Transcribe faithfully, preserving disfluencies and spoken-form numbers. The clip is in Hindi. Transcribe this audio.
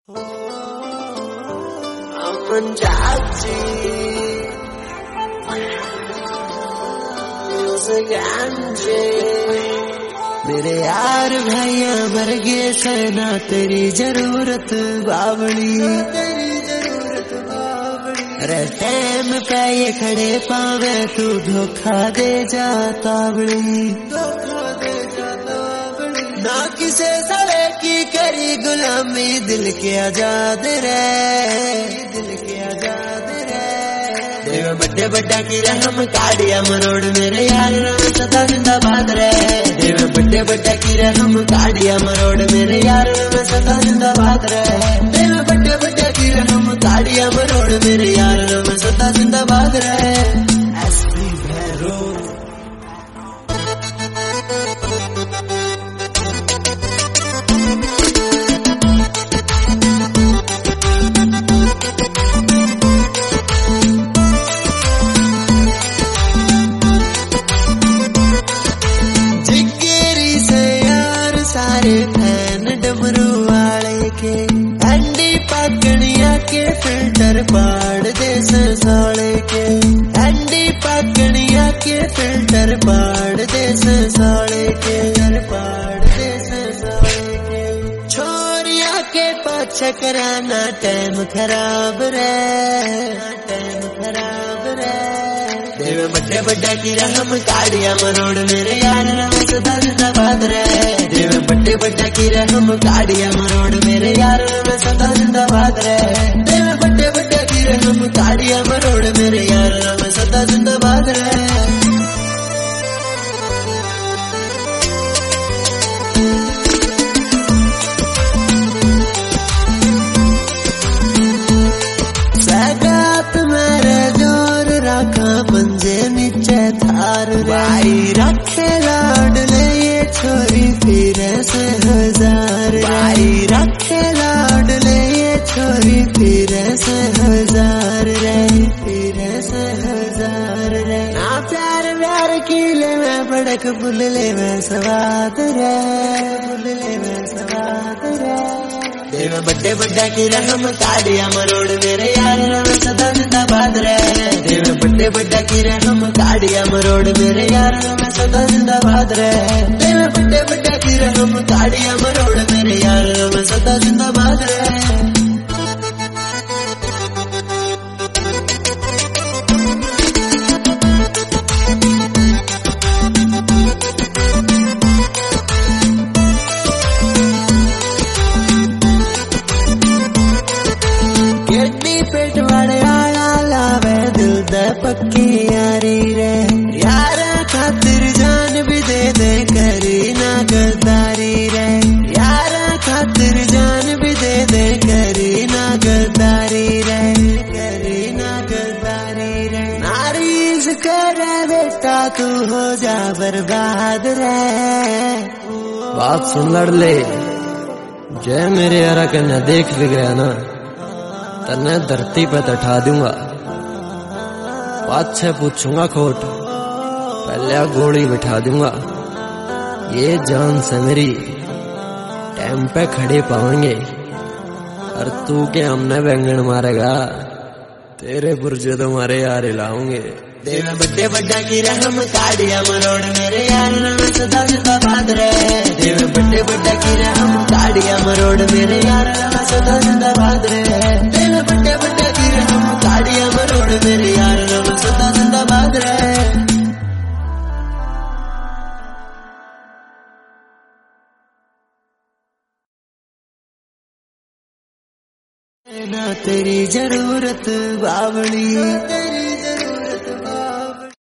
I'm Jaji Music Anji मेरे यार भैया मर गए सेना तेरी जरूरत बावली तेरी जरूरत बावली अरे टाइम पे ये खड़े पावे तू धोखा दे जाता बड़ी धोखा दे जाता बड़ी ना किसे सड़े की करी गुलामी दिल के आजाद रहे दिल के आजाद रहे देव बड्डे बड्डा की रहम काड़िया मरोड़ मेरे यार सदा जिंदाबाद रहे देव बड्डे बड्डा की रहम काड़िया मरोड़ मेरे यार सदा जिंदाबाद रहे देव बड्डे बड्डा की रहम काड़िया मरोड़ मेरे यार सदा जिंदाबाद रहे एसपी भैरो फैन डमरू वाले के अंडी पकड़िया के फिल्टर पाड़ दे साले के अंडी पकड़िया के फिल्टर पाड़ दे साले के पाड़ दे साले के छोरिया के पाछे कराना टाइम खराब रे टाइम खराब रे देव बड्डे बड्डा की रहम काड़िया मरोड़ मेरे यार सदा जिंदाबाद रहे देव बड्डे बड्डा की रहम काड़िया मरोड़ मेरे यार सदा जिंदाबाद रहे देव बड्डे बड्डा की रहम काड़िया मरोड़ मेरे यार सदा जिंदाबाद रहे सगात मेरे जोर रखा पंजे नीचे थार भाई रखे लाड ले ये छोरी फिर से हजार भाई रखे लाड ले ये छोरी फिर से हजार रे फिर से हजार रे ना प्यार प्यार किले में बड़क बुलले में सवाद रे बुलले में सवाद रे देव बड्डे बड्डा की रहम काड़िया मरोड़ मेरे यार सदा जिंदाबाद रहे देव बड्डे बड्डा की रहम काड़िया मरोड़ मेरे यार सदा जिंदाबाद रहे देव बड्डे बड्डा की रहम काड़िया मरोड़ मेरे यार सदा जिंदाबाद रहे पक्की यारी रे यार खातिर जान भी दे दे करी ना गद्दारी रे यार खातिर जान भी दे दे करी ना गद्दारी रे करी ना गद्दारी रे नारीज करे बेटा तू हो जा बर्बाद रे बात सुन लड़ ले जय मेरे यारा कन्या देख भी गया ना तन्ने धरती पे तठा दूंगा पाछे पूछूंगा खोट पहले गोली बिठा दूंगा ये जान से मेरी टाइम पे खड़े पाएंगे और तू के हमने बैंगन मारेगा तेरे पुरजे तो मारे यार हिलाऊंगे देव बड्डे बड्डा की रहम काड़िया मरोड़ मेरे यार सदा जिंदाबाद रहे देव बड्डे बड्डा की रहम काड़िया मरोड़ मेरे यार सदा जिंदाबाद रहे देव बड्डे बड्डा की रहम काड़िया मरोड़ मेरे यार सदा जिंदाबाद रहे ना तेरी जरूरत बावली तेरी